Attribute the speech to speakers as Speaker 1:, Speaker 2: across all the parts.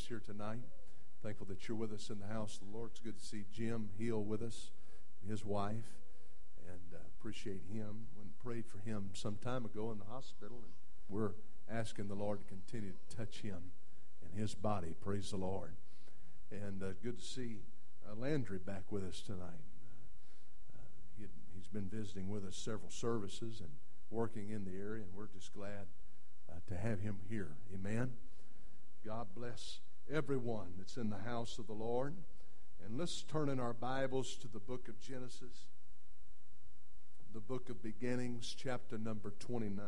Speaker 1: here tonight. Thankful that you're with us in the house of the Lord. It's good to see Jim Hill with us, his wife, and appreciate him. Went and prayed for him some time ago in the hospital, and we're asking the Lord to continue to touch him and his body. Praise the Lord. And good to see Landry back with us tonight. He's been visiting with us several services and working in the area, and we're just glad to have him here. Amen. God bless everyone that's in the house of the Lord. And let's turn in our Bibles to the book of Genesis, the book of beginnings, chapter number 29.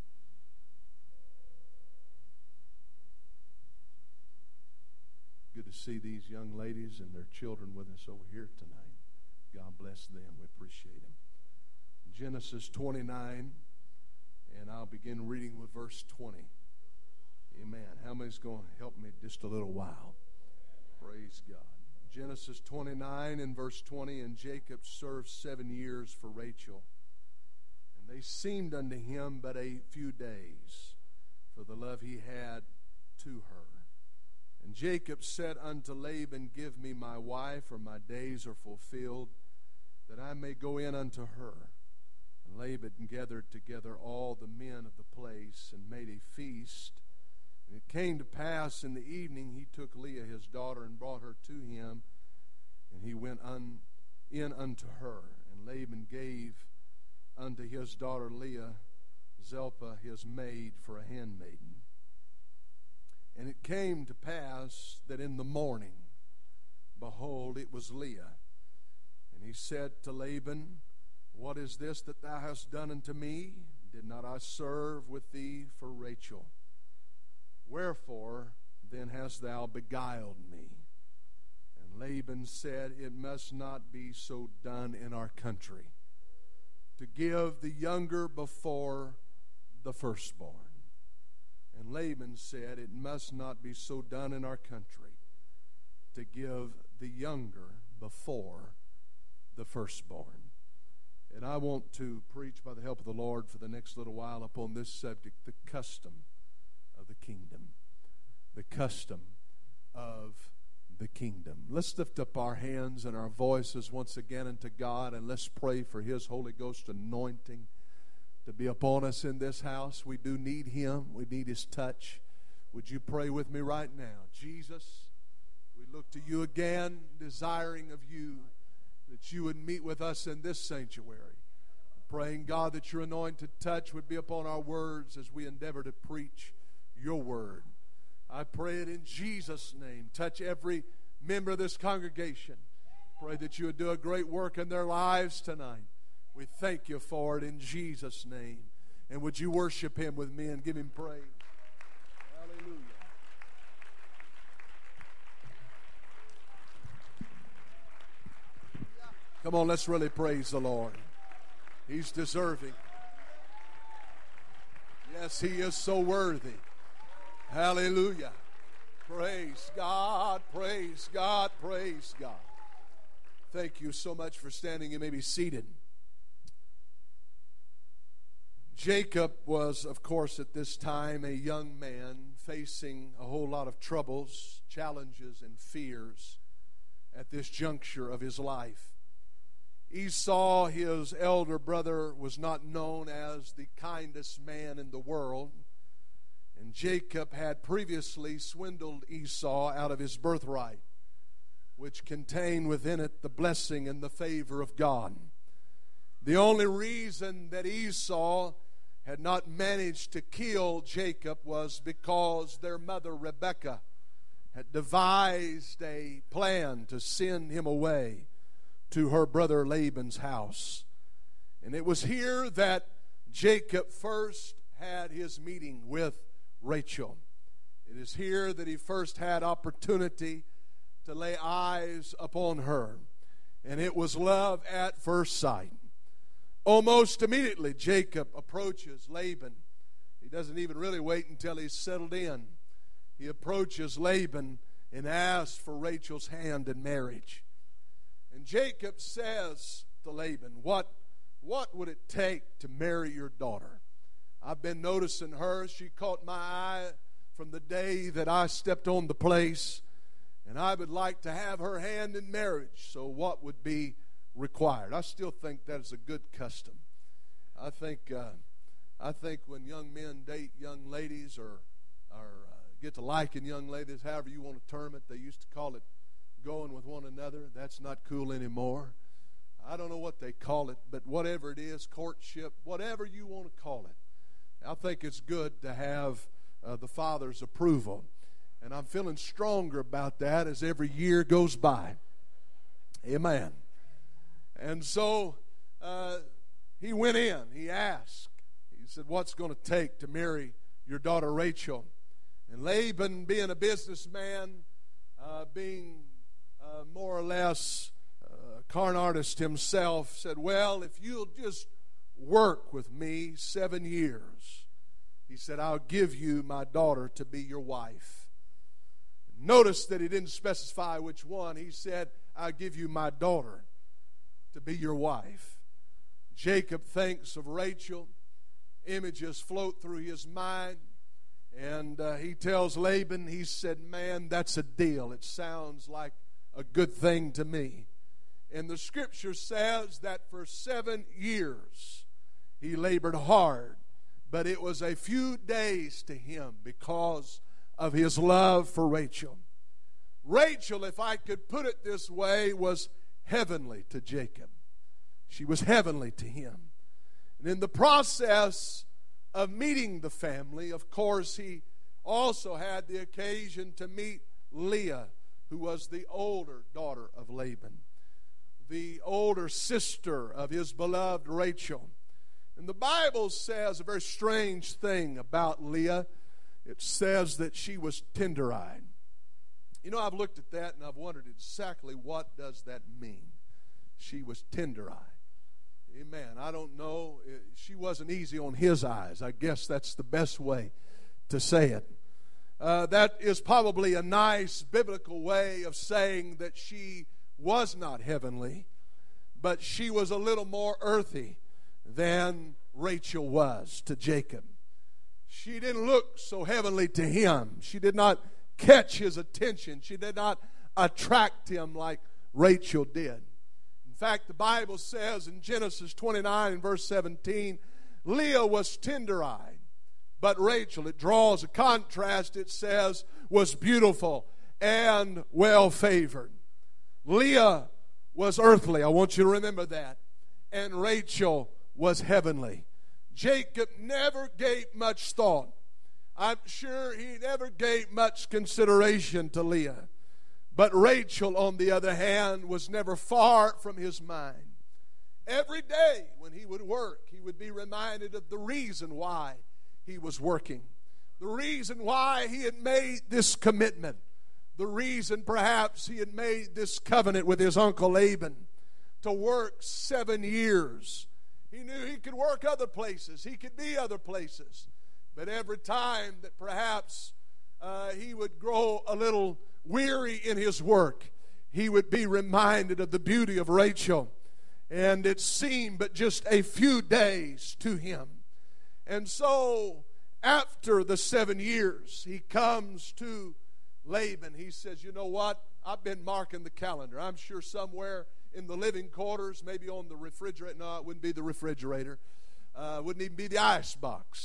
Speaker 1: Good to see these young ladies and their children with us over here tonight. God bless them. We appreciate them. Genesis 29, and I'll begin reading with verse 20. Amen. How many's going to help me just a little while? Praise God. Genesis 29 and verse 20, and Jacob served 7 years for Rachel, and they seemed unto him but a few days, for the love he had to her. And Jacob said unto Laban, Give me my wife, for my days are fulfilled, that I may go in unto her. And Laban gathered together all the men of the place, and made a feast. And it came to pass in the evening, he took Leah his daughter, and brought her to him, and he went in unto her. And Laban gave unto his daughter Leah Zilpah his maid for a handmaiden. And it came to pass that in the morning, behold, it was Leah. And he said to Laban, What is this that thou hast done unto me? Did not I serve with thee for Rachel? Wherefore then hast thou beguiled me? And Laban said, It must not be so done in our country, to give the younger before the firstborn. And Laban said, It must not be so done in our country, to give the younger before the firstborn. And I want to preach by the help of the Lord for the next little while upon this subject, the custom of the kingdom. The custom of the kingdom. Let's lift up our hands and our voices once again unto God, and let's pray for His Holy Ghost anointing to be upon us in this house. We do need Him. We need His touch. Would you pray with me right now? Jesus, we look to you again, desiring of you that you would meet with us in this sanctuary. Praying, God, that your anointed touch would be upon our words as we endeavor to preach your word. I pray it in Jesus' name. Touch every member of this congregation. Pray that you would do a great work in their lives tonight. We thank you for it in Jesus' name. And would you worship him with me and give him praise? Hallelujah. Come on, let's really praise the Lord. He's deserving. Yes, he is so worthy. Hallelujah. Praise God, praise God, praise God. Thank you so much for standing. You may be seated. Jacob was, of course, at this time a young man facing a whole lot of troubles, challenges, and fears at this juncture of his life. Esau, his elder brother, was not known as the kindest man in the world, and Jacob had previously swindled Esau out of his birthright, which contained within it the blessing and the favor of God. The only reason that Esau had not managed to kill Jacob was because their mother Rebekah had devised a plan to send him away to her brother Laban's house. And it was here that Jacob first had his meeting with Rachel. It is here that he first had opportunity to lay eyes upon her. And it was love at first sight. Almost immediately, Jacob approaches Laban. He doesn't even really wait until he's settled in. He approaches Laban and asks for Rachel's hand in marriage. And Jacob says to Laban, what would it take to marry your daughter? I've been noticing her. She caught my eye from the day that I stepped on the place, and I would like to have her hand in marriage. So what would be required? I still think that is a good custom. I think when young men date young ladies or get to liking young ladies, however you want to term it, they used to call it going with one another. That's not cool anymore. I don't know what they call it, but whatever it is, courtship, whatever you want to call it, I think it's good to have the Father's approval. And I'm feeling stronger about that as every year goes by. Amen. And so he went in. He asked. He said, what's going to take to marry your daughter Rachel? And Laban, being a businessman, being more or less a con artist himself, said, well, if you'll just work with me 7 years, he said, I'll give you my daughter to be your wife. Notice that he didn't specify which one. He said, I'll give you my daughter to be your wife. Jacob thinks of Rachel. Images float through his mind. And he tells Laban, he said, man, that's a deal. It sounds like a good thing to me. And the scripture says that for 7 years he labored hard, but it was a few days to him because of his love for Rachel. Rachel, if I could put it this way, was heavenly to Jacob. She was heavenly to him. And in the process of meeting the family, of course, he also had the occasion to meet Leah, who was the older daughter of Laban, the older sister of his beloved Rachel. And the Bible says a very strange thing about Leah. It says that she was tender-eyed. You know, I've looked at that and I've wondered exactly what does that mean. She was tender-eyed. Amen. I don't know. She wasn't easy on his eyes. I guess that's the best way to say it. That is probably a nice biblical way of saying that she was not heavenly, but she was a little more earthy than Rachel was to Jacob. She didn't look so heavenly to him. She did not catch his attention. She did not attract him like Rachel did. In fact, the Bible says in Genesis 29 and verse 17, Leah was tender-eyed, but Rachel, it draws a contrast, it says, was beautiful and well-favored. Leah was earthly, I want you to remember that, and Rachel was heavenly. Jacob never gave much thought. I'm sure he never gave much consideration to Leah. But Rachel, on the other hand, was never far from his mind. Every day when he would work, he would be reminded of the reason why he was working, the reason why he had made this commitment, the reason perhaps he had made this covenant with his uncle Laban to work 7 years. He knew he could work other places, he could be other places, but every time that perhaps he would grow a little weary in his work, he would be reminded of the beauty of Rachel. And it seemed but just a few days to him. And so after the 7 years, he comes to Laban. He says, you know what? I've been marking the calendar. I'm sure somewhere in the living quarters, maybe on the refrigerator. No, it wouldn't be the refrigerator. Wouldn't even be the ice box.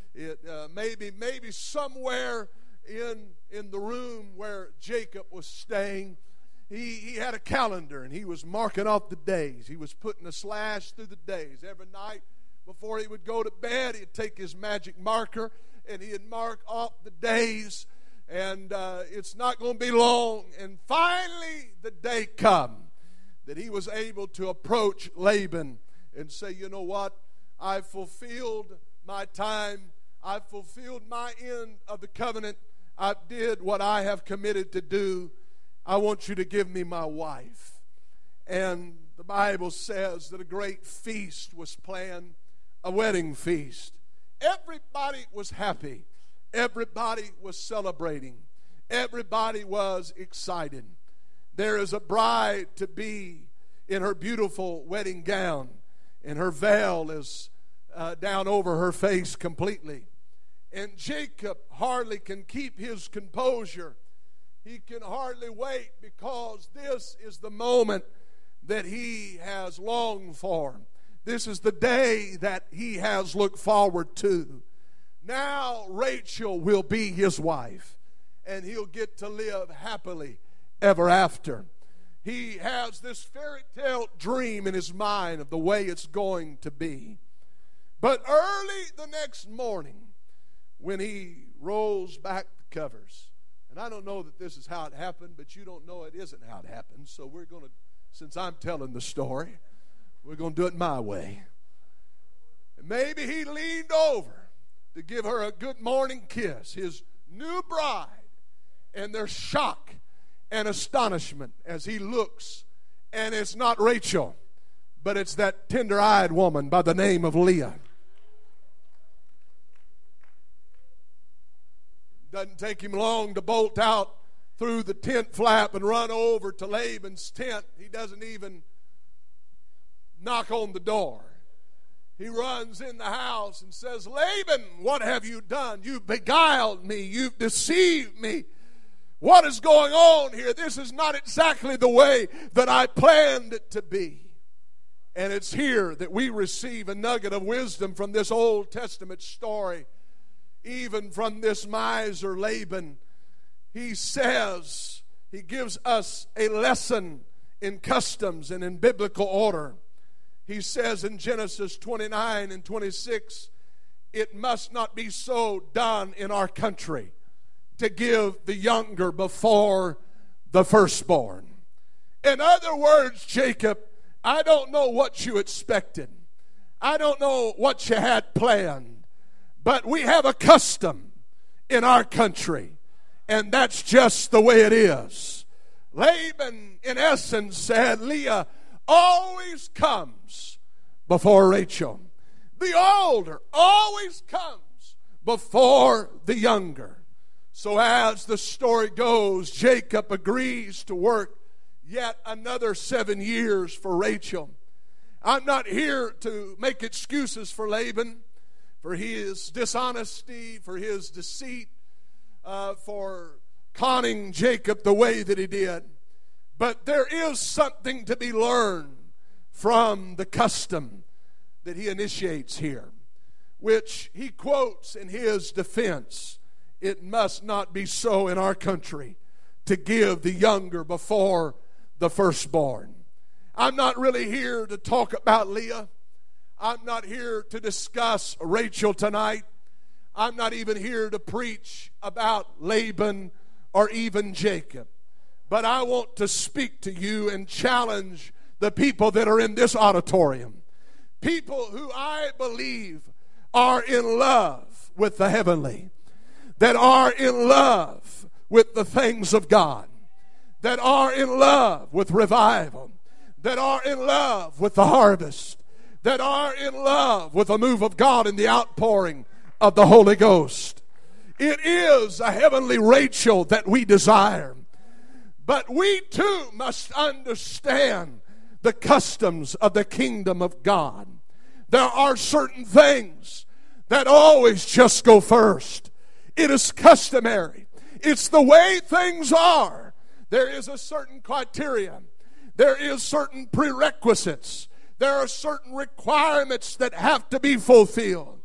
Speaker 1: Maybe somewhere in the room where Jacob was staying, he had a calendar and he was marking off the days. He was putting a slash through the days. Every night before he would go to bed, he'd take his magic marker and he'd mark off the days. And it's not going to be long. And finally the day come that he was able to approach Laban and say, you know what? I've fulfilled my time. I've fulfilled my end of the covenant. I did what I have committed to do. I want you to give me my wife. And the Bible says that a great feast was planned, a wedding feast. Everybody was happy. Everybody was celebrating. Everybody was excited. There is a bride to be in her beautiful wedding gown, and her veil is down over her face completely. And Jacob hardly can keep his composure. He can hardly wait, because this is the moment that he has longed for. This is the day that he has looked forward to. Now Rachel will be his wife, and he'll get to live happily ever after. He has this fairy tale dream in his mind of the way it's going to be. But early the next morning, when he rolls back the covers, and I don't know that this is how it happened, but you don't know it isn't how it happened, so we're going to, since I'm telling the story, we're going to do it my way. And maybe he leaned over to give her a good morning kiss, his new bride, and there's shock and astonishment as he looks, and it's not Rachel, but it's that tender-eyed woman by the name of Leah. Doesn't take him long to bolt out through the tent flap and run over to Laban's tent. He doesn't even knock on the door. He runs in the house and says, Laban, what have you done? You've beguiled me. You've deceived me. What is going on here? This is not exactly the way that I planned it to be. And it's here that we receive a nugget of wisdom from this Old Testament story. Even from this miser Laban, he says, he gives us a lesson in customs and in biblical order. He says in Genesis 29 and 26, it must not be so done in our country to give the younger before the firstborn. In other words, Jacob, I don't know what you expected. I don't know what you had planned. But we have a custom in our country, and that's just the way it is. Laban, in essence, said Leah always comes before Rachel. The older always comes before the younger. So as the story goes, Jacob agrees to work yet another 7 years for Rachel. I'm not here to make excuses for Laban, for his dishonesty, for his deceit, for conning Jacob the way that he did. But there is something to be learned from the custom that he initiates here, which he quotes in his defense. It must not be so in our country to give the younger before the firstborn. I'm not really here to talk about Leah. I'm not here to discuss Rachel tonight. I'm not even here to preach about Laban or even Jacob. But I want to speak to you and challenge the people that are in this auditorium. People who I believe are in love with the heavenly, that are in love with the things of God, that are in love with revival, that are in love with the harvest, that are in love with the move of God and the outpouring of the Holy Ghost. It is a heavenly Rachel that we desire. But we too must understand the customs of the kingdom of God. There are certain things that always just go first. It is customary. It's the way things are. There is a certain criteria. There is certain prerequisites. There are certain requirements that have to be fulfilled.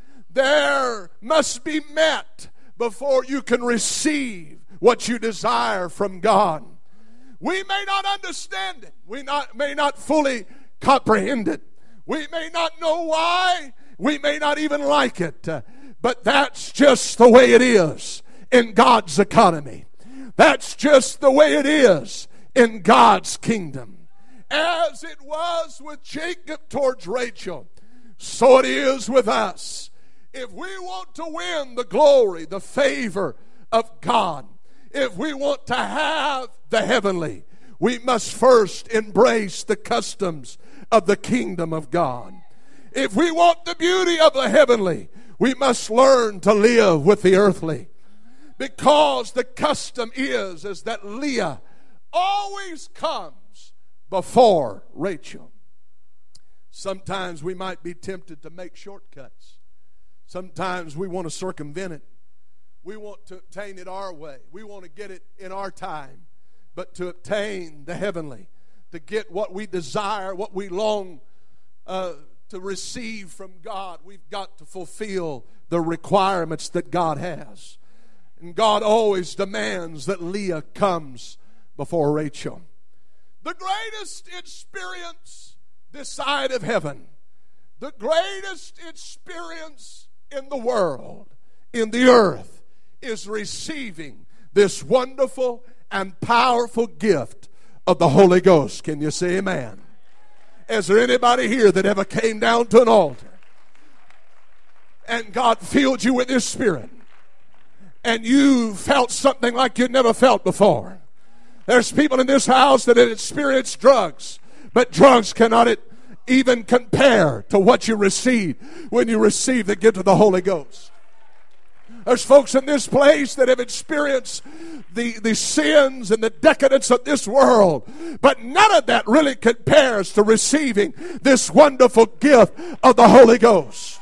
Speaker 1: There must be met before you can receive what you desire from God. We may not understand it. We may not fully comprehend it. We may not know why. We may not even like it. But that's just the way it is in God's economy. That's just the way it is in God's kingdom. As it was with Jacob towards Rachel, so it is with us. If we want to win the glory, the favor of God, if we want to have the heavenly, we must first embrace the customs of the kingdom of God. If we want the beauty of the heavenly, we must learn to live with the earthly. Because the custom is that Leah always comes before Rachel. Sometimes we might be tempted to make shortcuts. Sometimes we want to circumvent it. We want to obtain it our way. We want to get it in our time. But to obtain the heavenly, to get what we desire, what we long to receive from God, we've got to fulfill the requirements that God has. And God always demands that Leah comes before Rachel. The greatest experience this side of heaven, the greatest experience in the world, in the earth, is receiving this wonderful and powerful gift of the Holy Ghost. Can you say amen? Is there anybody here that ever came down to an altar and God filled you with His Spirit and you felt something like you'd never felt before? There's people in this house that have experienced drugs, but drugs cannot even compare to what you receive when you receive the gift of the Holy Ghost. There's folks in this place that have experienced the sins and the decadence of this world, but none of that really compares to receiving this wonderful gift of the Holy Ghost.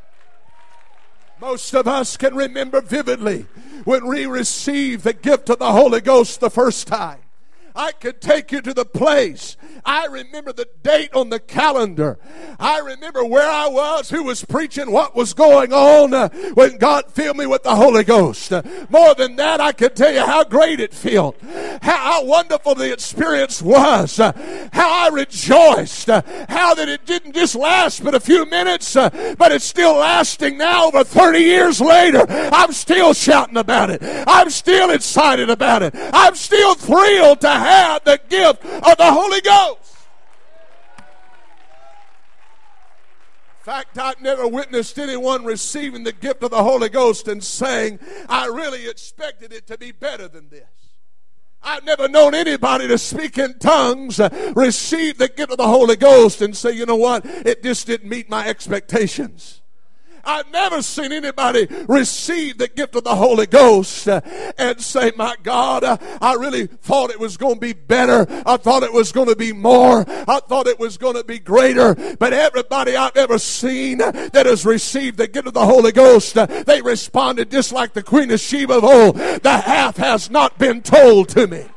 Speaker 1: Most of us can remember vividly when we received the gift of the Holy Ghost the first time. I could take you to the place. I remember the date on the calendar. I remember where I was, who was preaching, what was going on when God filled me with the Holy Ghost. More than that, I could tell you how great it felt, how wonderful the experience was, how I rejoiced, how that it didn't just last but a few minutes, but it's still lasting now over 30 years later. I'm still shouting about it. I'm still excited about it. I'm still thrilled to have the gift of the Holy Ghost. In fact, I've never witnessed anyone receiving the gift of the Holy Ghost and saying, I really expected it to be better than this. I've never known anybody to speak in tongues, receive the gift of the Holy Ghost and say, you know what, it just didn't meet my expectations. I've never seen anybody receive the gift of the Holy Ghost and say, my God, I really thought it was going to be better. I thought it was going to be more. I thought it was going to be greater. But everybody I've ever seen that has received the gift of the Holy Ghost, they responded just like the Queen of Sheba of old. The half has not been told to me.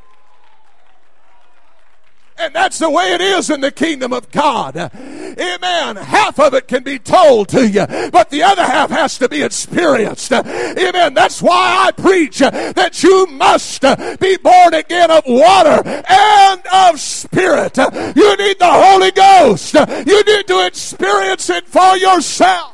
Speaker 1: And that's the way it is in the kingdom of God. Amen. Half of it can be told to you, but the other half has to be experienced. Amen. That's why I preach that you must be born again of water and of Spirit. You need the Holy Ghost. You need to experience it for yourself.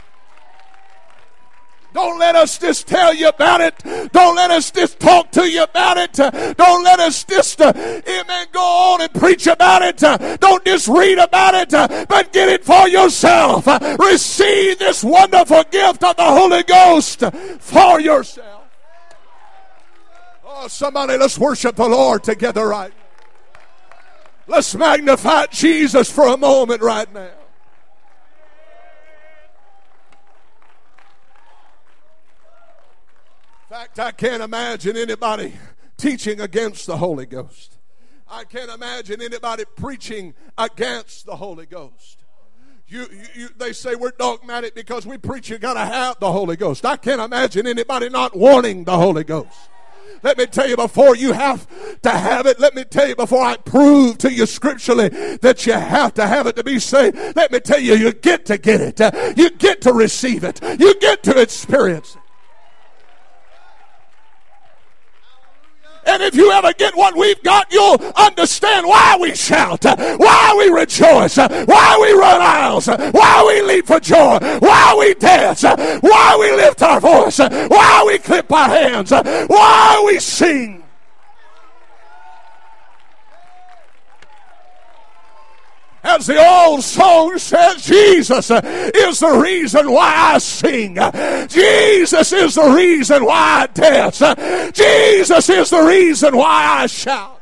Speaker 1: Don't let us just tell you about it. Don't let us just talk to you about it. Don't let us just, amen, go on and preach about it. Don't just read about it, but get it for yourself. Receive this wonderful gift of the Holy Ghost for yourself. Oh, somebody, let's worship the Lord together right now. Let's magnify Jesus for a moment right now. In fact, I can't imagine anybody teaching against the Holy Ghost. I can't imagine anybody preaching against the Holy Ghost. They say we're dogmatic because we preach you got to have the Holy Ghost. I can't imagine anybody not wanting the Holy Ghost. Let me tell you, before you have to have it, let me tell you, before I prove to you scripturally that you have to have it to be saved, let me tell you, you get to get it. You get to receive it. You get to experience it. And if you ever get what we've got, you'll understand why we shout, why we rejoice, why we run aisles, why we leap for joy, why we dance, why we lift our voice, why we clap our hands, why we sing. As the old song says, Jesus is the reason why I sing. Jesus is the reason why I dance. Jesus is the reason why I shout.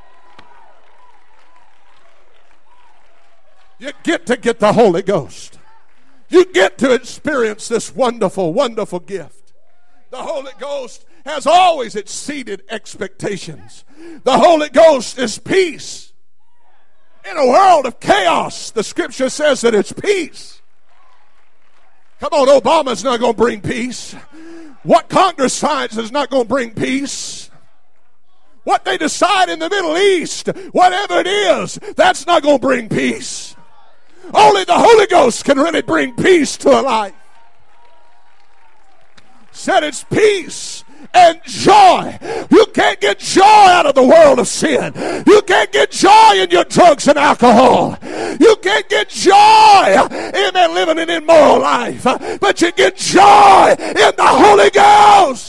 Speaker 1: You get to get the Holy Ghost. You get to experience this wonderful, wonderful gift. The Holy Ghost has always exceeded expectations. The Holy Ghost is peace. In a world of chaos, the scripture says that it's peace. Come on, Obama's not going to bring peace. What Congress signs is not going to bring peace. What they decide in the Middle East, whatever it is, that's not going to bring peace. Only the Holy Ghost can really bring peace to a life. Said it's peace and joy. You can't get joy out of the world of sin. You can't get joy in your drugs and alcohol. You can't get joy, amen, living an immoral life. But you get joy in the Holy Ghost.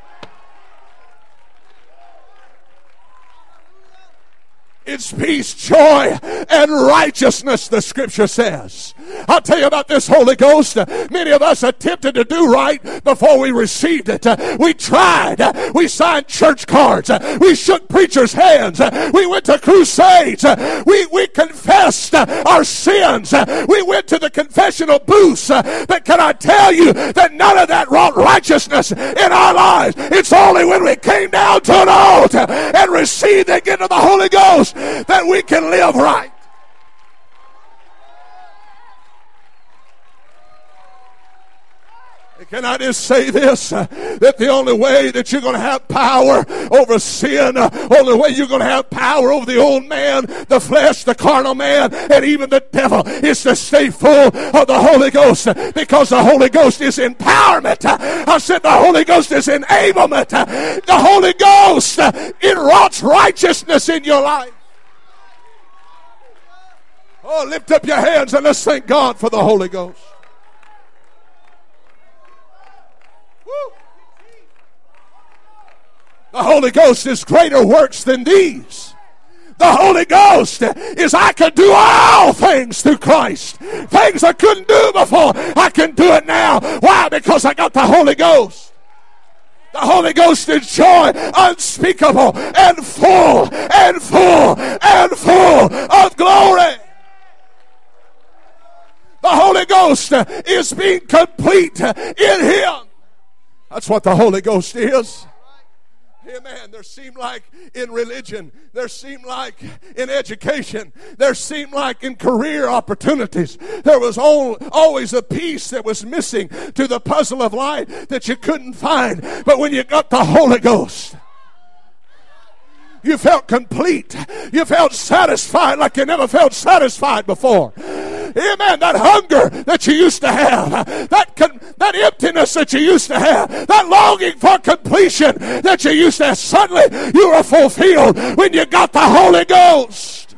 Speaker 1: It's peace, joy, and righteousness, the Scripture says. I'll tell you about this Holy Ghost. Many of us attempted to do right before we received it. We tried. We signed church cards. We shook preachers' hands. We went to crusades. We confessed our sins. We went to the confessional booths. But can I tell you that none of that wrought righteousness in our lives? It's only when we came down to an altar and received the gift of the Holy Ghost that we can live right. Can I just say this? That the only way that you're going to have power over sin, only way you're going to have power over the old man, the flesh, the carnal man, and even the devil is to stay full of the Holy Ghost, because the Holy Ghost is empowerment. I said the Holy Ghost is enablement. The Holy Ghost, it wrought righteousness in your life. Oh, lift up your hands and let's thank God for the Holy Ghost. Woo. The Holy Ghost is greater works than these. The Holy Ghost is I can do all things through Christ. Things I couldn't do before, I can do it now. Why? Because I got the Holy Ghost. The Holy Ghost is joy unspeakable and full and full and full of glory. The Holy Ghost is being complete in Him. That's what the Holy Ghost is. Amen. There seemed like in religion, there seemed like in education, there seemed like in career opportunities, there was always a piece that was missing to the puzzle of life that you couldn't find. But when you got the Holy Ghost, you felt complete. You felt satisfied like you never felt satisfied before. Amen. That hunger that you used to have, that emptiness that you used to have, that longing for completion that you used to have, suddenly you were fulfilled when you got the Holy Ghost.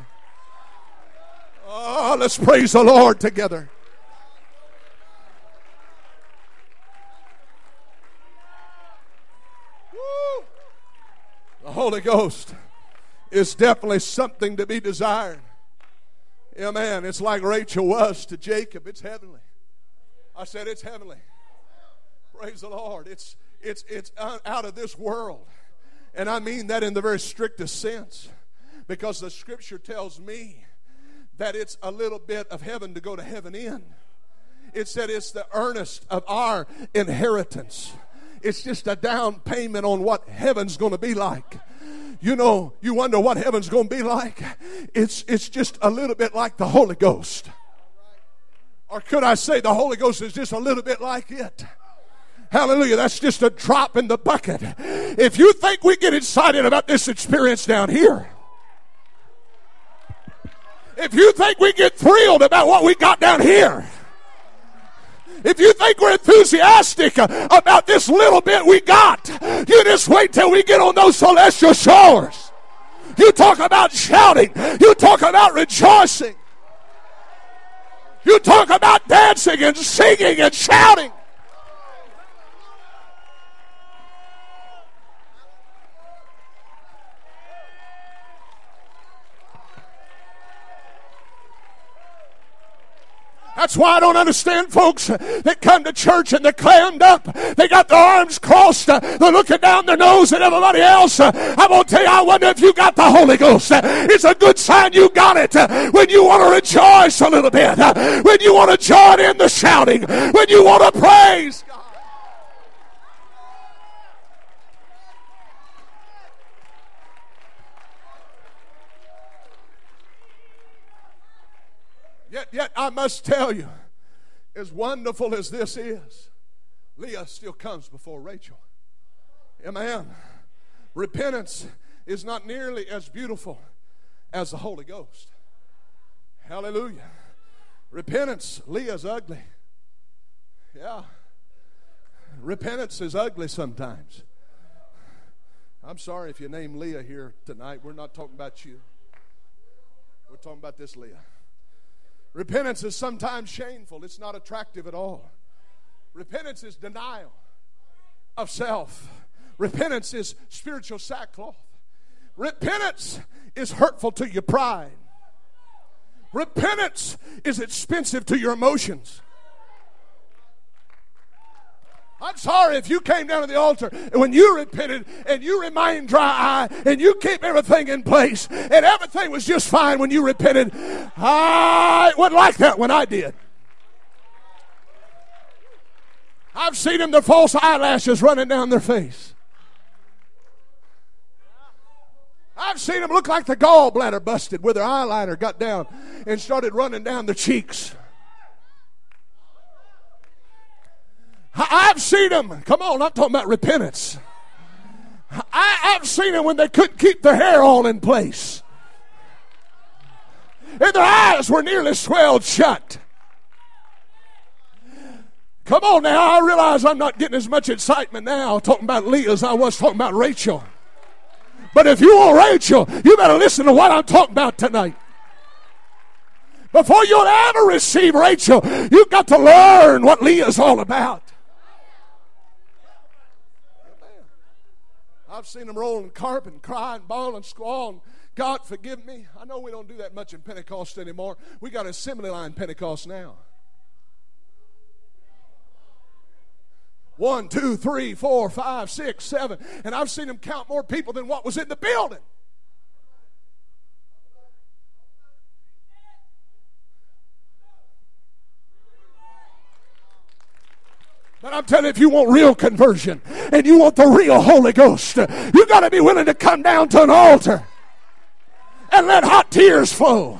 Speaker 1: Oh, let's praise the Lord together. Woo. The Holy Ghost is definitely something to be desired. Amen. It's like Rachel was to Jacob. It's heavenly. I said it's heavenly. Praise the Lord. It's out of this world. And I mean that in the very strictest sense. Because the Scripture tells me that it's a little bit of heaven to go to heaven in. It said it's the earnest of our inheritance. It's just a down payment on what heaven's going to be like. You know, you wonder what heaven's going to be like. It's just a little bit like the Holy Ghost. Or could I say the Holy Ghost is just a little bit like it? Hallelujah. That's just a drop in the bucket. If you think we get excited about this experience down here, if you think we get thrilled about what we got down here, if you think we're enthusiastic about this little bit we got, you just wait till we get on those celestial shores. You talk about shouting. You talk about rejoicing. You talk about dancing and singing and shouting. That's why I don't understand folks that come to church and they're clammed up. They got their arms crossed. They're looking down their nose at everybody else. I'm going to tell you, I wonder if you got the Holy Ghost. It's a good sign you got it when you want to rejoice a little bit, when you want to join in the shouting, when you want to praise God. Yet I must tell you, As wonderful as this is, Leah still comes before Rachel. Amen. Repentance is not nearly as beautiful as the Holy Ghost. Hallelujah. Repentance, Leah's ugly. Yeah. Repentance is ugly sometimes. I'm sorry if you name Leah here tonight. We're not talking about you. We're talking about this Leah. Repentance is sometimes shameful. It's not attractive at all. Repentance is denial of self. Repentance is spiritual sackcloth. Repentance is hurtful to your pride. Repentance is expensive to your emotions. I'm sorry if you came down to the altar and when you repented and you remained dry eye and you keep everything in place and everything was just fine when you repented. I wasn't like that when I did. I've seen them, their false eyelashes running down their face. I've seen them look like the gallbladder busted where their eyeliner got down and started running down their cheeks. I've seen them. Come on, I'm talking about repentance. I've seen them when they couldn't keep their hair all in place. And their eyes were nearly swelled shut. Come on now, I realize I'm not getting as much excitement now talking about Leah as I was talking about Rachel. But if you want Rachel, you better listen to what I'm talking about tonight. Before you'll ever receive Rachel, you've got to learn what Leah's all about. I've seen them rolling carpet and crying, bawling, squalling. God, forgive me. I know we don't do that much in Pentecost anymore. We got assembly line Pentecost now. 1, 2, 3, 4, 5, 6, 7. And I've seen them count more people than what was in the building. But I'm telling you, if you want real conversion and you want the real Holy Ghost, you got to be willing to come down to an altar and let hot tears flow.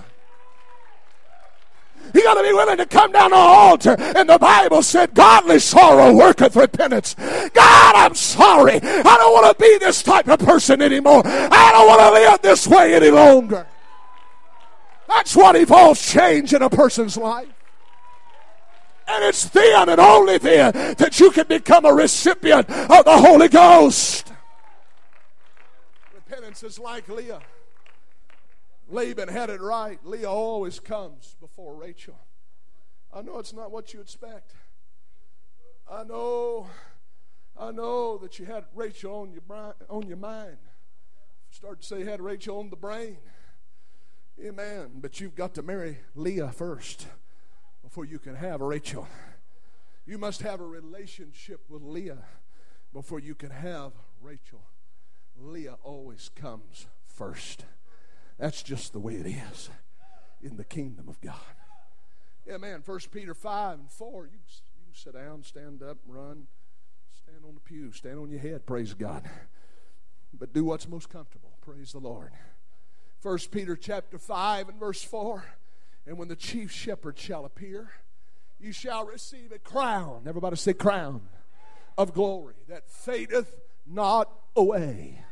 Speaker 1: You got to be willing to come down to an altar. And the Bible said, godly sorrow worketh repentance. God, I'm sorry. I don't want to be this type of person anymore. I don't want to live this way any longer. That's what involves change in a person's life. And it's then and only then that you can become a recipient of the Holy Ghost. Repentance is like Leah. Laban had it right. Leah always comes before Rachel. I know it's not what you expect. I know that you had Rachel on your mind. Start to say you had Rachel on the brain. Amen. But you've got to marry Leah first before you can have Rachel. You must have a relationship with Leah before you can have Rachel. Leah always comes first. That's just the way it is in the kingdom of God. Yeah, man, 1 Peter 5 and 4, you can sit down, stand up, run, stand on the pew, stand on your head, praise God. But do what's most comfortable, praise the Lord. 1 Peter chapter 5 and verse 4, and when the chief shepherd shall appear, you shall receive a crown, everybody say crown, of glory that fadeth not away.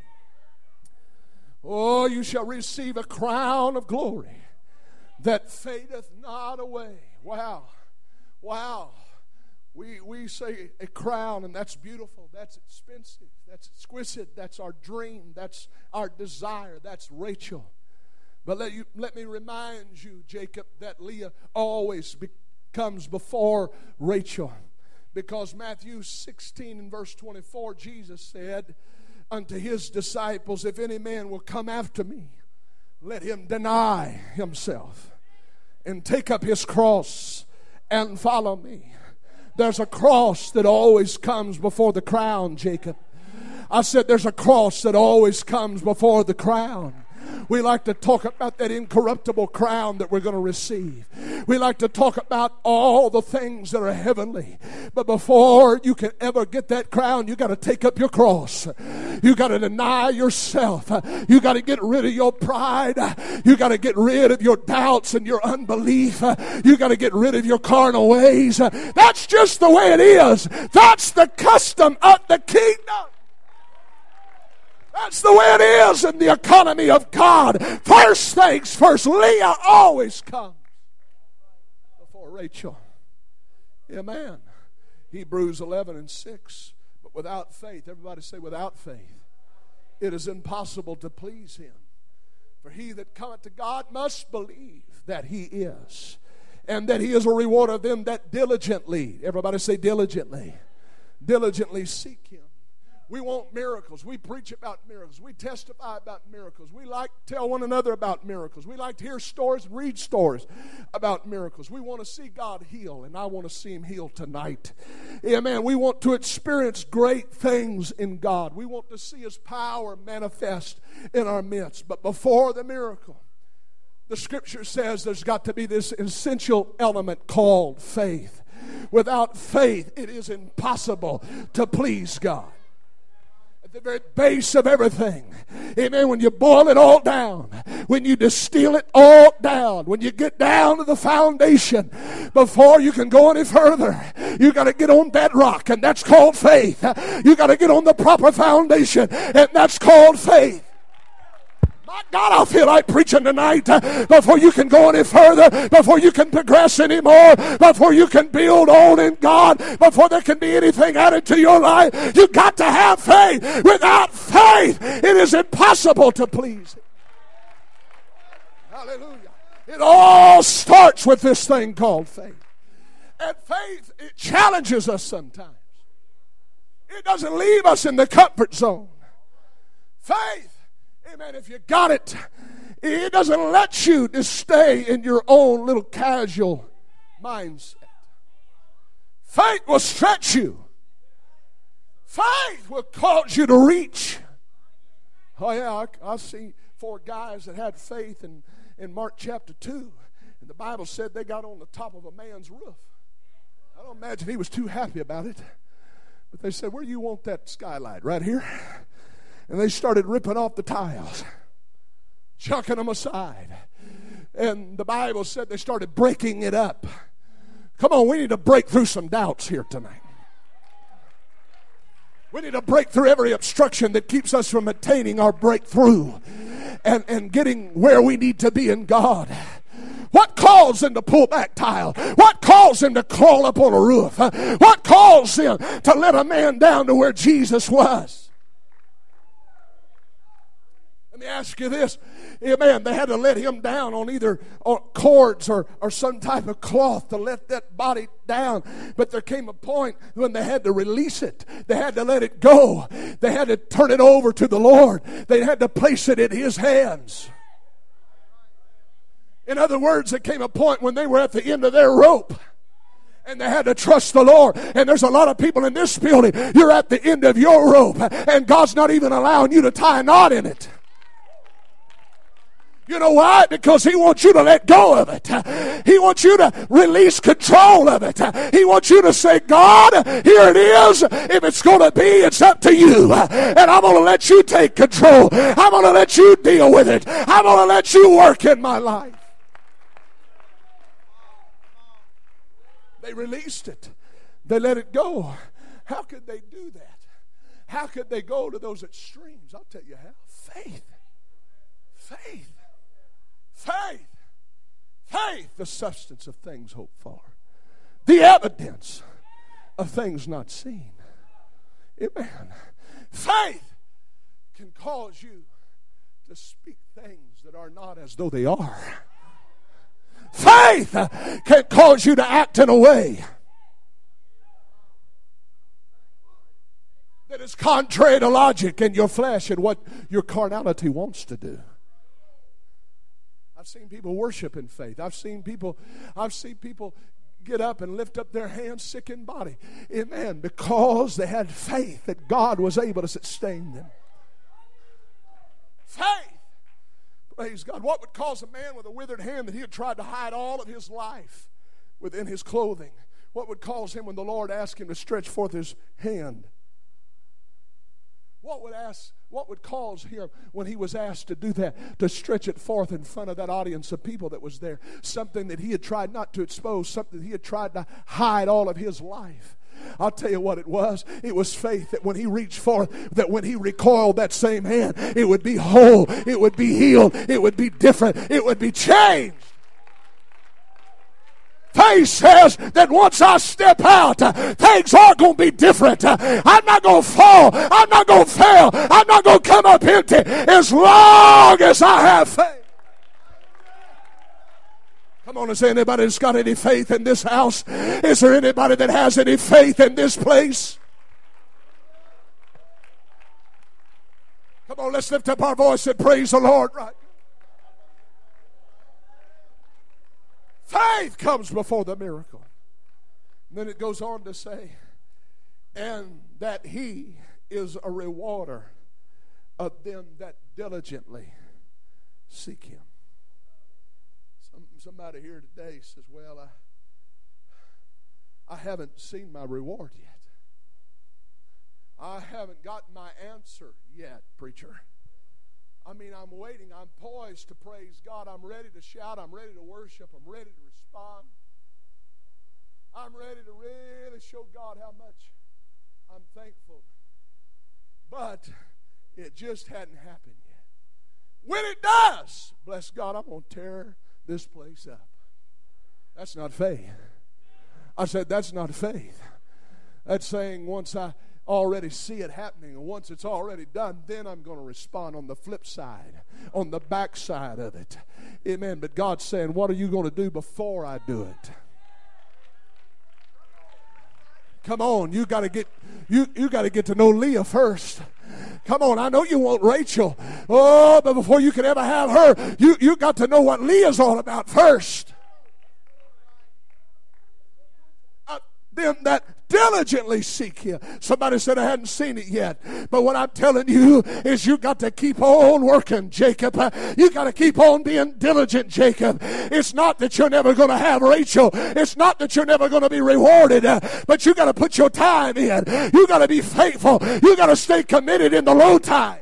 Speaker 1: Oh, you shall receive a crown of glory that fadeth not away. Wow. Wow. We say a crown, and that's beautiful. That's expensive. That's exquisite. That's our dream. That's our desire. That's Rachel. But let me remind you, Jacob, that Leah always comes before Rachel. Because Matthew 16 and verse 24, Jesus said unto his disciples, if any man will come after me, let him deny himself and take up his cross and follow me. There's a cross that always comes before the crown, Jacob. I said there's a cross that always comes before the crown. We like to talk about that incorruptible crown that we're going to receive. We like to talk about all the things that are heavenly. But before you can ever get that crown, you got to take up your cross. You got to deny yourself. You got to get rid of your pride. You got to get rid of your doubts and your unbelief. You got to get rid of your carnal ways. That's just the way it is. That's the custom of the kingdom. That's the way it is in the economy of God. First things first. Leah always comes before Rachel. Amen. Hebrews 11:6. But without faith, everybody say without faith, it is impossible to please him. For he that cometh to God must believe that he is, and that he is a rewarder of them that diligently, everybody say diligently seek him. We want miracles. We preach about miracles. We testify about miracles. We like to tell one another about miracles. We like to hear stories and read stories about miracles. We want to see God heal, and I want to see him heal tonight. Amen. We want to experience great things in God. We want to see his power manifest in our midst. But before the miracle, the scripture says there's got to be this essential element called faith. Without faith, it is impossible to please God. At the very base of everything, amen, when you boil it all down, when you distill it all down, when you get down to the foundation, before you can go any further, you got to get on bedrock, and that's called faith. You got to get on the proper foundation, and that's called faith. My God, I feel like preaching tonight. Before you can go any further, before you can progress anymore, before you can build on in God, before there can be anything added to your life, you got to have faith. Without faith, it is impossible to please him. Hallelujah. It all starts with this thing called faith. And faith, it challenges us sometimes. It doesn't leave us in the comfort zone. Faith, amen, if you got it, it doesn't let you just stay in your own little casual mindset. Faith will stretch you. Faith will cause you to reach. Oh yeah, I see 4 guys that had faith in Mark chapter 2. And the Bible said they got on the top of a man's roof. I don't imagine he was too happy about it. But they said, where do you want that skylight? Right here? And they started ripping off the tiles, chucking them aside. And the Bible said they started breaking it up. Come on, we need to break through some doubts here tonight. We need to break through every obstruction that keeps us from attaining our breakthrough and getting where we need to be in God. What caused them to pull back tile? What caused them to crawl up on a roof? What caused them to let a man down to where Jesus was? Let me ask you this. Amen. They had to let him down on either cords or some type of cloth to let that body down. But there came a point when they had to release it. They had to let it go. They had to turn it over to the Lord. They had to place it in his hands. In other words, there came a point when they were at the end of their rope. And they had to trust the Lord. And there's a lot of people in this building. You're at the end of your rope. And God's not even allowing you to tie a knot in it. You know why? Because he wants you to let go of it. He wants you to release control of it. He wants you to say, God, here it is. If it's going to be, it's up to you. And I'm going to let you take control. I'm going to let you deal with it. I'm going to let you work in my life. They released it. They let it go. How could they do that? How could they go to those extremes? I'll tell you how. Faith. Faith. Faith. Faith, the substance of things hoped for. The evidence of things not seen. Amen. Faith can cause you to speak things that are not as though they are. Faith can cause you to act in a way that is contrary to logic and your flesh and what your carnality wants to do. I've seen people worship in faith. I've seen people get up and lift up their hands sick in body. Amen. Because they had faith that God was able to sustain them. Faith. Praise God. What would cause a man with a withered hand that he had tried to hide all of his life within his clothing? What would cause him when the Lord asked him to stretch forth his hand? What would cause him when he was asked to do that, to stretch it forth in front of that audience of people that was there? Something that he had tried not to expose, something he had tried to hide all of his life. I'll tell you what it was. It was faith that when he reached forth, that when he recoiled that same hand, it would be whole, it would be healed, it would be different, it would be changed. Faith says that once I step out, things are going to be different. I'm not going to fall. I'm not going to fail. I'm not going to come up empty as long as I have faith. Come on, is there anybody that's got any faith in this house? Is there anybody that has any faith in this place? Come on, let's lift up our voice and praise the Lord right. Faith comes before the miracle. And then it goes on to say, and that he is a rewarder of them that diligently seek him. Somebody here today says, well, I haven't seen my reward yet. I haven't gotten my answer yet, preacher. I mean, I'm waiting. I'm poised to praise God. I'm ready to shout. I'm ready to worship. I'm ready to respond. I'm ready to really show God how much I'm thankful. But it just hadn't happened yet. When it does, bless God, I'm going to tear this place up. That's not faith. I said, that's not faith. That's saying once I already see it happening, and once it's already done, then I'm going to respond on the flip side, on the back side of it. Amen. But God's saying, what are you going to do before I do it? Come on, you got to get to know Leah first. Come on, I know you want Rachel. Oh, but before you can ever have her, you got to know what Leah's all about first. Them that diligently seek him. Somebody said I hadn't seen it yet. But what I'm telling you is you got to keep on working, Jacob. You got to keep on being diligent, Jacob. It's not that you're never going to have Rachel. It's not that you're never going to be rewarded. But you got to put your time in. You got to be faithful. You got to stay committed in the low times.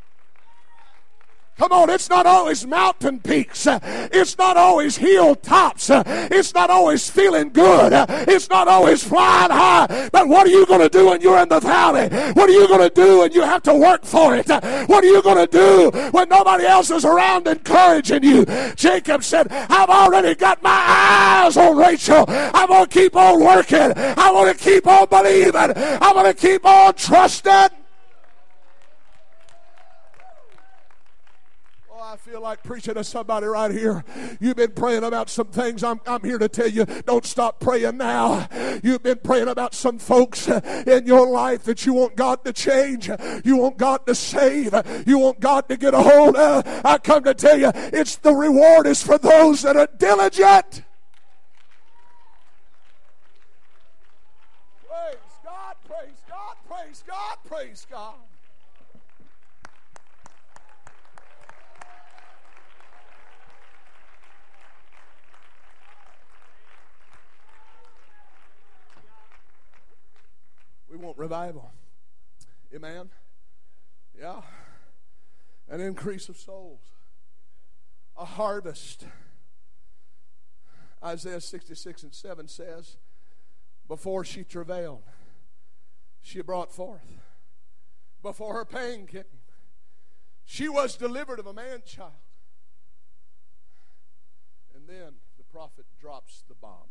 Speaker 1: Come on, it's not always mountain peaks. It's not always hill tops. It's not always feeling good. It's not always flying high. But what are you going to do when you're in the valley? What are you going to do when you have to work for it? What are you going to do when nobody else is around encouraging you? Jacob said, I've already got my eyes on Rachel. I'm going to keep on working. I'm going to keep on believing. I'm going to keep on trusting. I feel like preaching to somebody right here. You've been praying about some things. I'm here to tell you, don't stop praying now. You've been praying about some folks in your life that you want God to change. You want God to save. You want God to get a hold of. I come to tell you, it's the reward is for those that are diligent. Praise God, praise God, praise God, praise God. We want revival. Amen? Yeah. An increase of souls. A harvest. Isaiah 66:7 says, before she travailed, she brought forth. Before her pain came, she was delivered of a man-child. And then the prophet drops the bomb.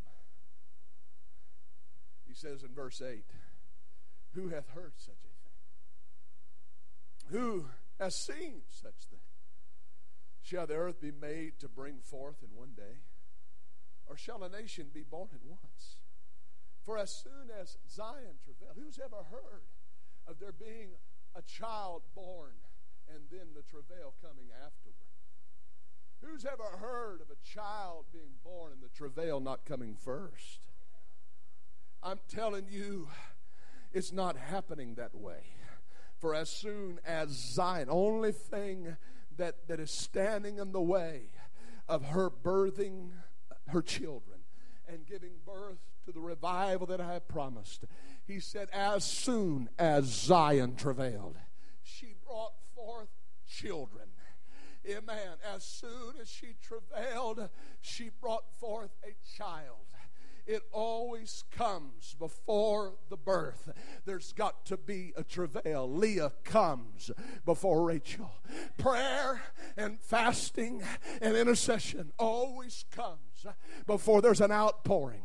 Speaker 1: He says in verse 8, who hath heard such a thing? Who has seen such thing? Shall the earth be made to bring forth in one day? Or shall a nation be born at once? For as soon as Zion travailed, who's ever heard of there being a child born and then the travail coming afterward? Who's ever heard of a child being born and the travail not coming first? I'm telling you, it's not happening that way. For as soon as Zion, only thing that is standing in the way of her birthing her children and giving birth to the revival that I have promised. He said, as soon as Zion travailed, she brought forth children. Amen. As soon as she travailed, she brought forth a child. It always comes before the birth. There's got to be a travail. Leah comes before Rachel. Prayer and fasting and intercession always comes before there's an outpouring.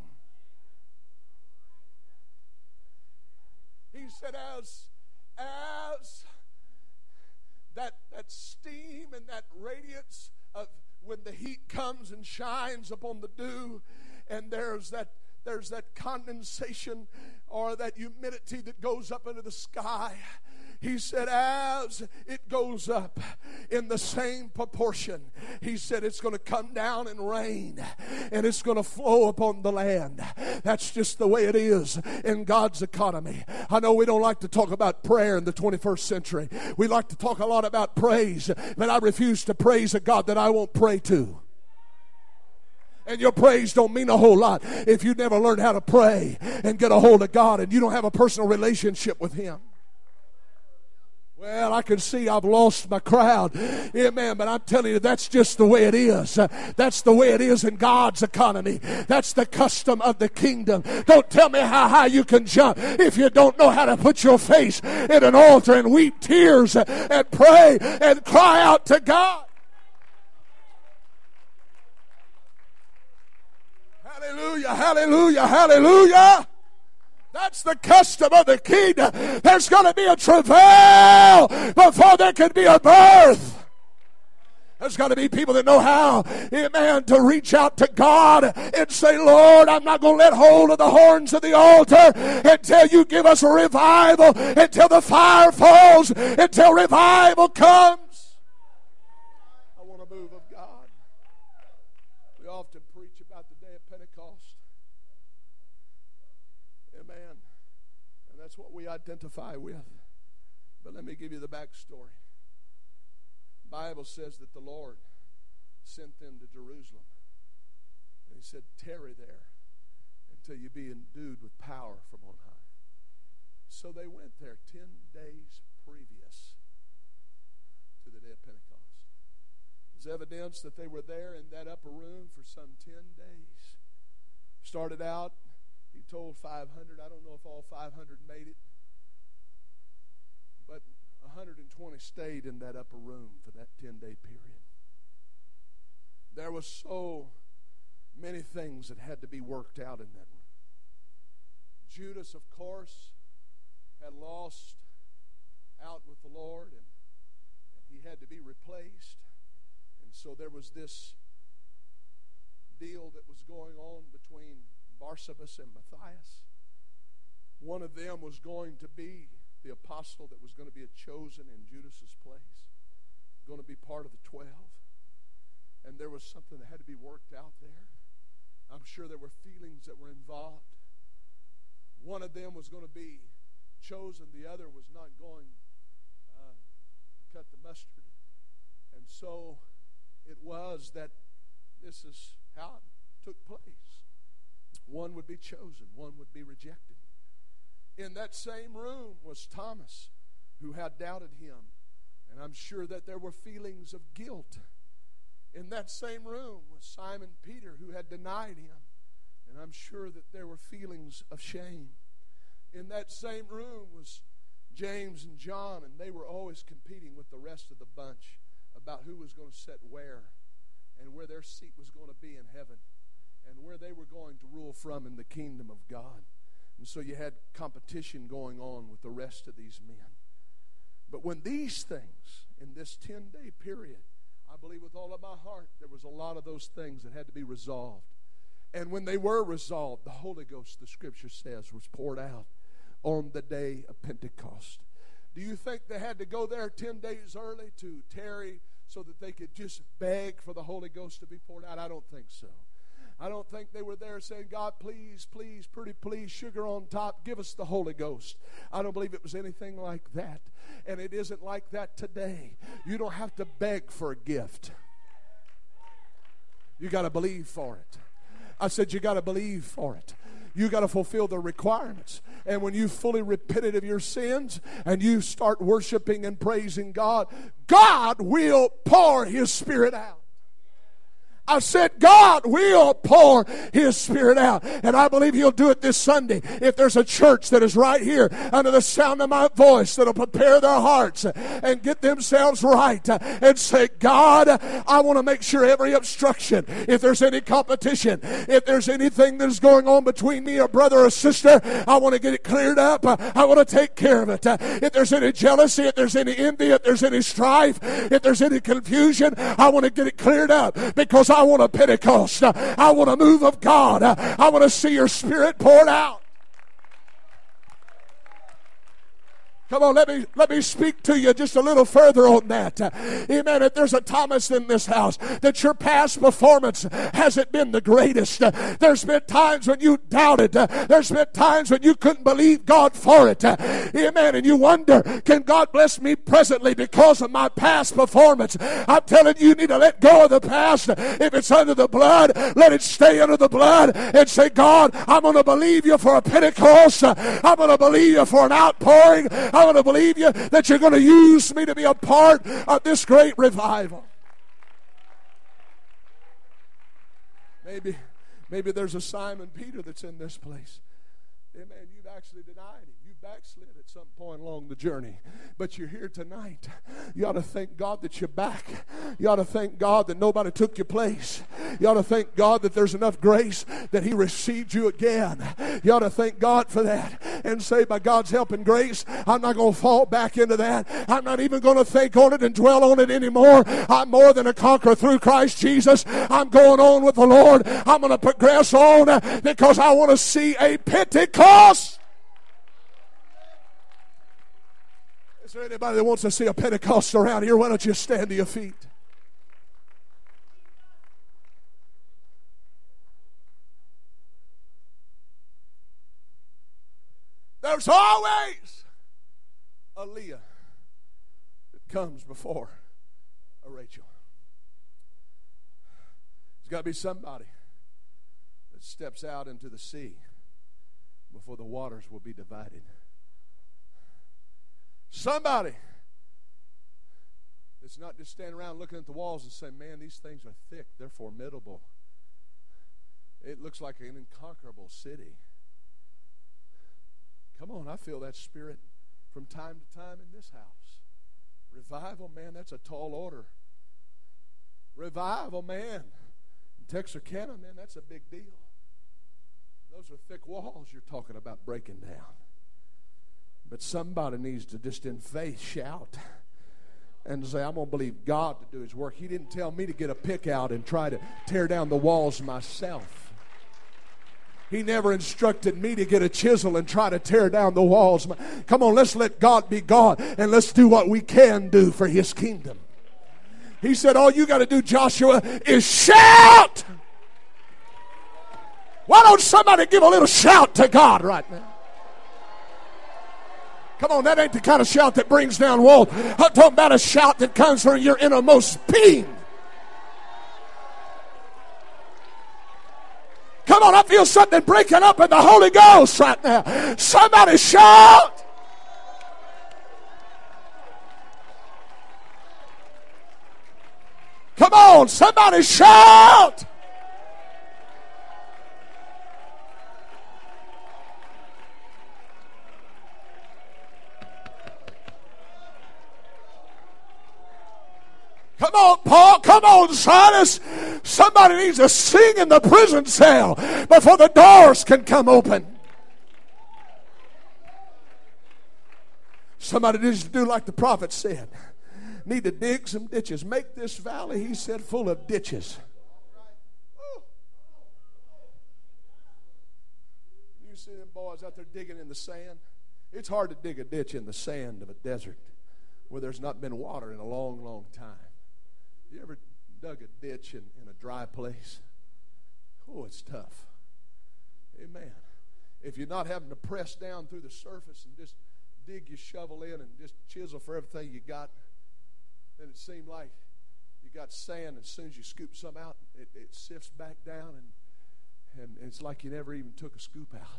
Speaker 1: He said, as that steam and that radiance of when the heat comes and shines upon the dew, and there's that condensation or that humidity that goes up into the sky. He said, as it goes up in the same proportion, he said it's going to come down and rain, and it's going to flow upon the land. That's just the way it is in God's economy. I know we don't like to talk about prayer in the 21st century. We like to talk a lot about praise, but I refuse to praise a God that I won't pray to. And your praise don't mean a whole lot if you never learned how to pray and get a hold of God and you don't have a personal relationship with Him. Well, I can see I've lost my crowd. Amen. But I'm telling you, that's just the way it is. That's the way it is in God's economy. That's the custom of the kingdom. Don't tell me how high you can jump if you don't know how to put your face in an altar and weep tears and pray and cry out to God. Hallelujah, hallelujah, hallelujah. That's the custom of the kingdom. There's going to be a travail before there can be a birth. There's got to be people that know how, amen, to reach out to God and say, Lord, I'm not going to let hold of the horns of the altar until you give us a revival, until the fire falls, until revival comes. I want a move of God. We often preach about the day of Pentecost. Amen. And that's what we identify with. But let me give you the backstory. The Bible says that the Lord sent them to Jerusalem. And He said, tarry there until you be endued with power from on high. So they went there 10 days previous to the day of Pentecost. There's evidence that they were there in that upper room for some 10 days. Started out, He told 500. I don't know if all 500 made it. But 120 stayed in that upper room for that 10-day period. There was so many things that had to be worked out in that room. Judas, of course, had lost out with the Lord, and he had to be replaced. And so there was this deal that was going on between Barsabbas and Matthias. One of them was going to be the apostle that was going to be chosen in Judas's place, going to be part of the 12. And there was something that had to be worked out there. I'm sure there were feelings that were involved. One of them was going to be chosen. The other was not going to cut the mustard. And so it was that this is how it took place. One would be chosen, one would be rejected. In that same room was Thomas, who had doubted Him. And I'm sure that there were feelings of guilt. In that same room was Simon Peter, who had denied Him. And I'm sure that there were feelings of shame. In that same room was James and John, and they were always competing with the rest of the bunch about who was going to sit where and where their seat was going to be in heaven and where they were going to rule from in the kingdom of God. And so you had competition going on with the rest of these men. But when these things, in this 10-day period, I believe with all of my heart, there was a lot of those things that had to be resolved. And when they were resolved, the Holy Ghost, the Scripture says, was poured out on the day of Pentecost. Do you think they had to go there 10 days early to tarry so that they could just beg for the Holy Ghost to be poured out? I don't think so. I don't think they were there saying, God, please, please, pretty please, sugar on top, give us the Holy Ghost. I don't believe it was anything like that. And it isn't like that today. You don't have to beg for a gift. You got to believe for it. I said you got to believe for it. You got to fulfill the requirements. And when you fully repented of your sins and you start worshiping and praising God, God will pour His Spirit out. I said God will pour His Spirit out. And I believe He'll do it this Sunday. If there's a church that is right here under the sound of my voice that'll prepare their hearts and get themselves right and say, God, I want to make sure every obstruction, if there's any competition, if there's anything that is going on between me, a brother or sister, I want to get it cleared up. I want to take care of it. If there's any jealousy, if there's any envy, if there's any strife, if there's any confusion, I want to get it cleared up, because I want a Pentecost. I want a move of God. I want to see your Spirit poured out. Come on, let me speak to you just a little further on that. Amen. If there's a Thomas in this house, that your past performance hasn't been the greatest. There's been times when you doubted. There's been times when you couldn't believe God for it. Amen. And you wonder, can God bless me presently because of my past performance? I'm telling you, you need to let go of the past. If it's under the blood, let it stay under the blood and say, God, I'm going to believe you for a Pentecost. I'm going to believe you for an outpouring. I'm going to believe you that you're going to use me to be a part of this great revival. Maybe there's a Simon Peter that's in this place. Amen. You've actually denied Him. You backslid at some point along the journey. But you're here tonight. You ought to thank God that you're back. You ought to thank God that nobody took your place. You ought to thank God that there's enough grace that He received you again. You ought to thank God for that and say, by God's help and grace, I'm not going to fall back into that. I'm not even going to think on it and dwell on it anymore. I'm more than a conqueror through Christ Jesus. I'm going on with the Lord. I'm going to progress on because I want to see a Pentecost. Is there anybody that wants to see a Pentecost around here? Why don't you stand to your feet? There's always a Leah that comes before a Rachel. There's got to be somebody that steps out into the sea before the waters will be divided. Somebody that's not just standing around looking at the walls and saying, man, these things are thick, they're formidable. It looks like an inconquerable city. Come on, I feel that spirit from time to time in this house. Revival, man, that's a tall order. Revival, man, in Texarkana, man, that's a big deal. Those are thick walls you're talking about breaking down. But somebody needs to just in faith shout and say, I'm going to believe God to do His work. He didn't tell me to get a pick out and try to tear down the walls myself. He never instructed me to get a chisel and try to tear down the walls. Come on, let's let God be God and let's do what we can do for His kingdom. He said, all you got to do, Joshua, is shout. Why don't somebody give a little shout to God right now? Come on, that ain't the kind of shout that brings down walls. I'm talking about a shout that comes from your innermost being. Come on, I feel something breaking up in the Holy Ghost right now. Somebody shout. Come on, somebody shout. Come on, Paul. Come on, Silas. Somebody needs to sing in the prison cell before the doors can come open. Somebody needs to do like the prophet said. Need to dig some ditches. Make this valley, he said, full of ditches. You see them boys out there digging in the sand? It's hard to dig a ditch in the sand of a desert where there's not been water in a long, long time. You ever dug a ditch in a dry place? Oh, it's tough. Amen. If you're not having to press down through the surface and just dig your shovel in and just chisel for everything you got, then it seemed like you got sand. As soon as you scoop some out, it sifts back down, and it's like you never even took a scoop out.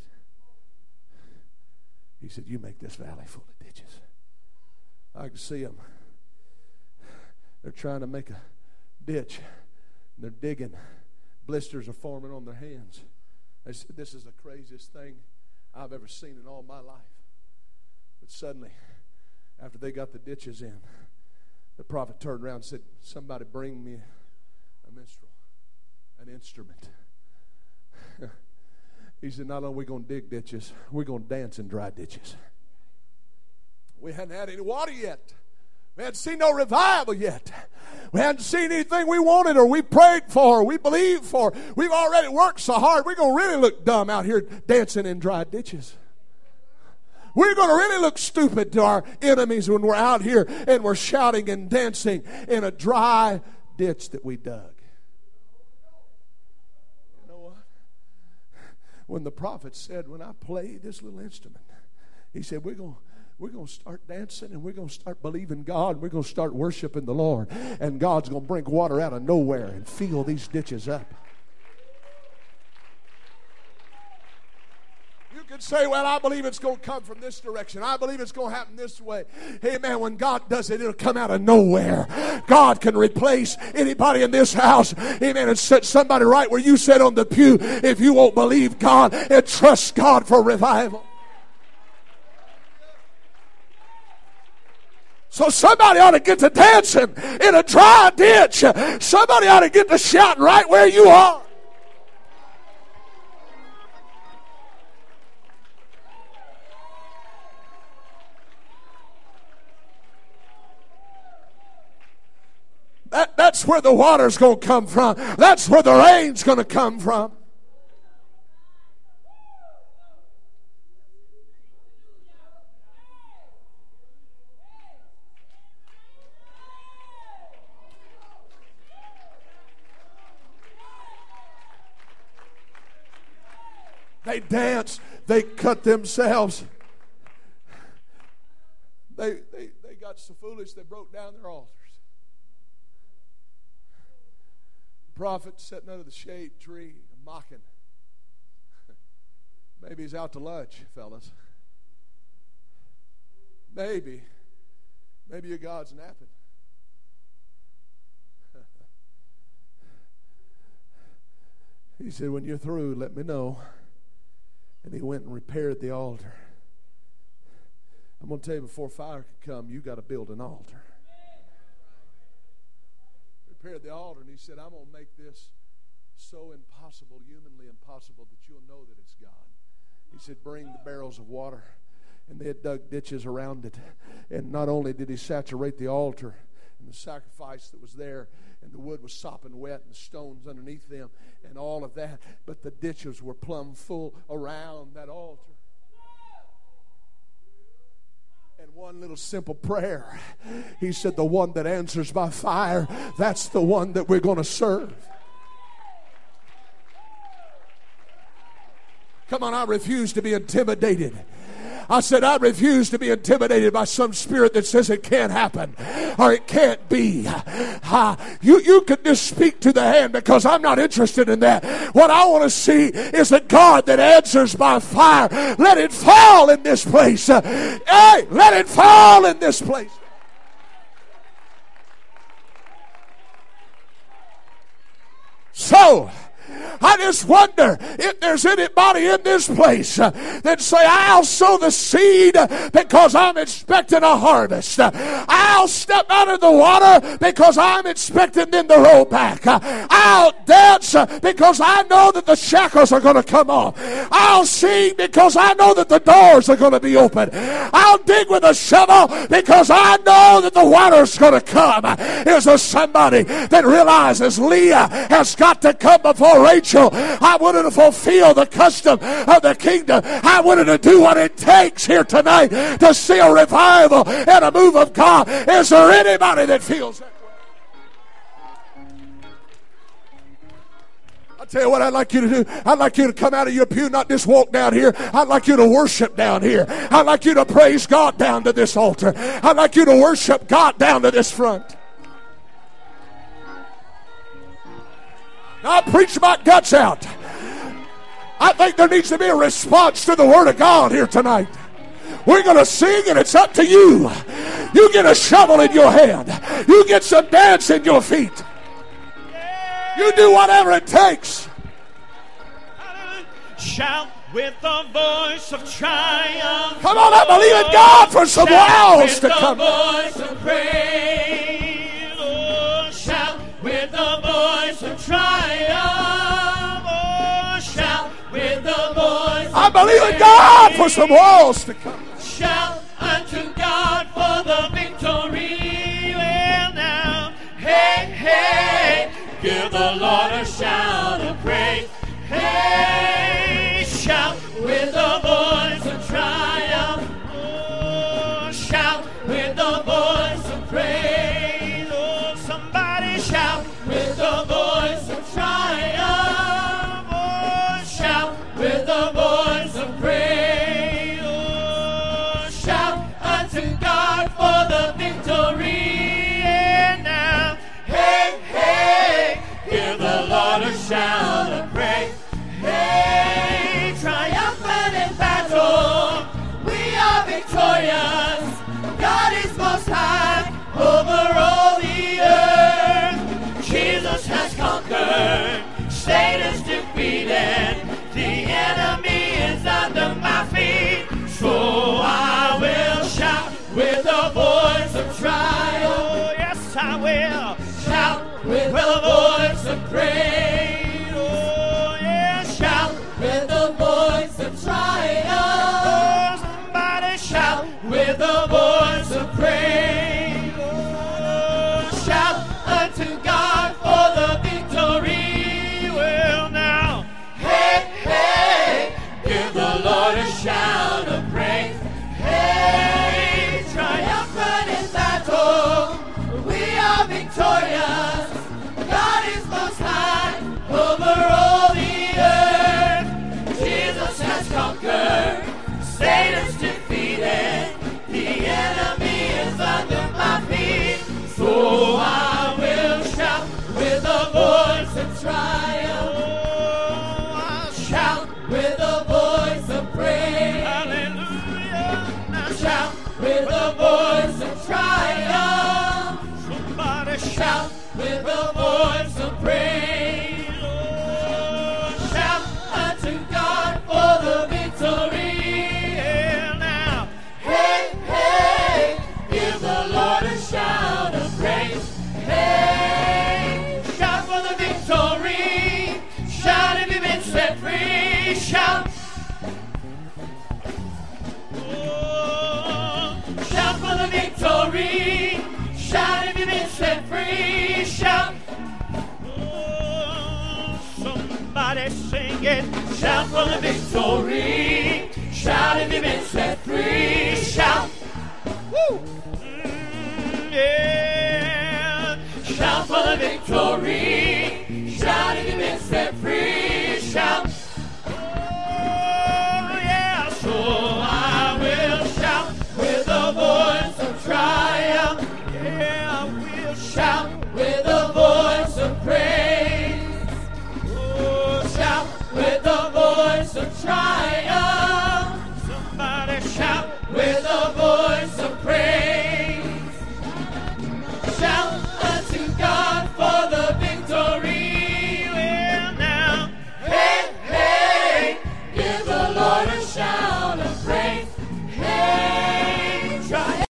Speaker 1: He said, you make this valley full of ditches. I can see them. They're trying to make a ditch. They're digging. Blisters are forming on their hands. They said, this is the craziest thing I've ever seen in all my life. But suddenly, after they got the ditches in, the prophet turned around and said, somebody bring me a minstrel, an instrument. He said, not only are we going to dig ditches, we're going to dance in dry ditches. We hadn't had any water yet. We hadn't seen no revival yet. We hadn't seen anything we wanted or we prayed for or we believed for. We've already worked so hard, we're going to really look dumb out here dancing in dry ditches. We're going to really look stupid to our enemies when we're out here and we're shouting and dancing in a dry ditch that we dug. You know what? When the prophet said, when I play this little instrument, he said, we're going to start dancing and we're going to start believing God. We're going to start worshiping the Lord. And God's going to bring water out of nowhere and fill these ditches up. You could say, well, I believe it's going to come from this direction. I believe it's going to happen this way. Hey, man, when God does it, it'll come out of nowhere. God can replace anybody in this house. Amen. And set somebody right where you sit on the pew if you won't believe God and trust God for revival. So somebody ought to get to dancing in a dry ditch. Somebody ought to get to shouting right where you are. That's where the water's going to come from. That's where the rain's going to come from. They danced. They cut themselves. They got so foolish they broke down their altars. The prophet sitting under the shade tree mocking. Maybe he's out to lunch, fellas. Maybe your God's napping. He said, when you're through, let me know. And he went and repaired the altar. I'm going to tell you, before fire can come, you got to build an altar. Repaired the altar, and he said, I'm going to make this so impossible, humanly impossible, that you'll know that it's God. He said, bring the barrels of water. And they had dug ditches around it. And not only did he saturate the altar and the sacrifice that was there, and the wood was sopping wet and the stones underneath them and all of that, but the ditches were plumb full around that altar. And one little simple prayer, he said, the one that answers by fire, that's the one that we're going to serve. Come on, I refuse to be intimidated. I said, I refuse to be intimidated by some spirit that says it can't happen or it can't be. You can just speak to the hand, because I'm not interested in that. What I want to see is a God that answers by fire. Let it fall in this place. Hey, let it fall in this place. So, I just wonder if there's anybody in this place that say, I'll sow the seed because I'm expecting a harvest. I'll step out of the water because I'm expecting them to roll back. I'll dance because I know that the shackles are going to come off. I'll sing because I know that the doors are going to be open. I'll dig with a shovel because I know that the water's going to come. Is there somebody that realizes Leah has got to come before Rachel? I wanted to fulfill the custom of the kingdom. I wanted to do what it takes here tonight to see a revival and a move of God. Is there anybody that feels that way? Tell you what I'd like you to do. I'd like you to come out of your pew, not just walk down here. I'd like you to worship down here. I'd like you to praise God down to this altar. I'd like you to worship God down to this front. Now, I preach my guts out. I think there needs to be a response to the Word of God here tonight. We're going to sing, and it's up to you. You get a shovel in your hand. You get some dance in your feet. You do whatever it takes.
Speaker 2: Shout with the voice of triumph.
Speaker 1: Come on, I believe in God for some wows to come.
Speaker 2: Shout with the voice of praise. Oh, shout with the voice of triumph. Oh, shout with the voice of
Speaker 1: I believe in God for some wows to come.
Speaker 2: Shout unto God for the victory. Well now, hey, hey, give the Lord a shout of praise. Hey, shout with the voice of triumph. Oh, shout with the voice of praise. Oh, somebody shout with the voice of triumph. Oh, shout with the voice of praise. Oh, shout unto God for the victory. And now, hey, hey, give the Lord a shout of praise. Hey, triumphant in battle, we are victorious. God is most high over all the earth. Jesus has conquered, Satan's defeated. The enemy is under my feet. So I will shout with a voice of triumph. Oh, yes, I will shout with a voice of praise. With the voice of triumph. Oh, somebody shout with the voice of praise. Oh, shout unto God for the victory. Well now, hey, hey, give the Lord a shout of praise. Hey, triumphant in battle, we are victorious. God is most high over all the earth. Jesus has conquered, Satan's defeated, the enemy is under my feet. So I will shout with a voice of triumph. Oh, I'll shout with a voice of praise. Hallelujah. Now shout with a voice of triumph. Somebody shout with a voice of praise. Oh, shout unto God for the victory. And now, hey, hey, give the Lord a shout of praise. Hey, shout for the victory. Shout if you've been set free. Shout. Oh, shout for the victory. Shout if you've been set free. Shout. Oh, somebody sing it. Shout for the victory. Shout if you've been set free. Shout.